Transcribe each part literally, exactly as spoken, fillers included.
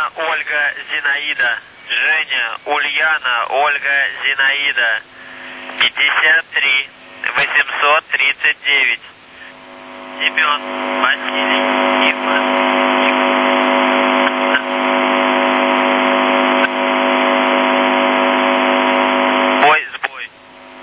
Ульяна, Ольга, Зинаида. Женя, Ульяна, Ольга, Зинаида. пятьдесят три восемьсот тридцать девять. Семен, Василий, Иван. Сбой, сбой.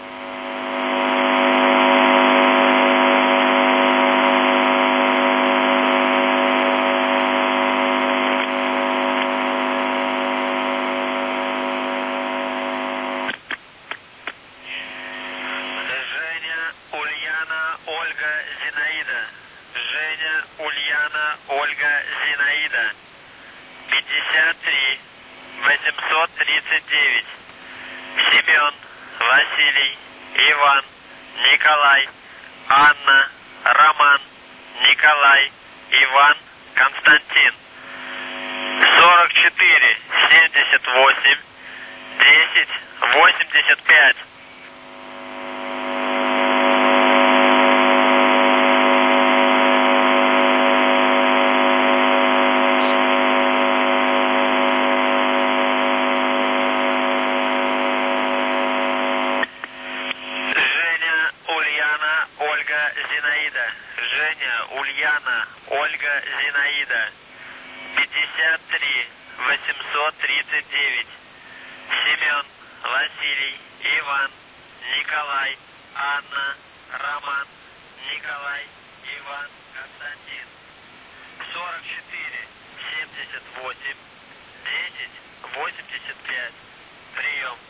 Женя, Ульяна, Ольга, Зинаида. Женя, Ульяна, Ольга, Зинаида. пятьдесят три восемьсот тридцать девять. Семен, Василий, Иван, Николай, Анна, Роман, Николай, Иван, Константин. сорок четыре семьдесят восемь десять восемьдесят пять. Женя, Ульяна, Ольга, Зинаида. Женя, Ульяна, Ольга, Зинаида. пятьдесят три восемьсот тридцать девять. Семен, Василий, Иван, Николай, Анна, Роман, Николай, Иван, Константин. сорок четыре семьдесят восемь десять восемьдесят пять. Прием.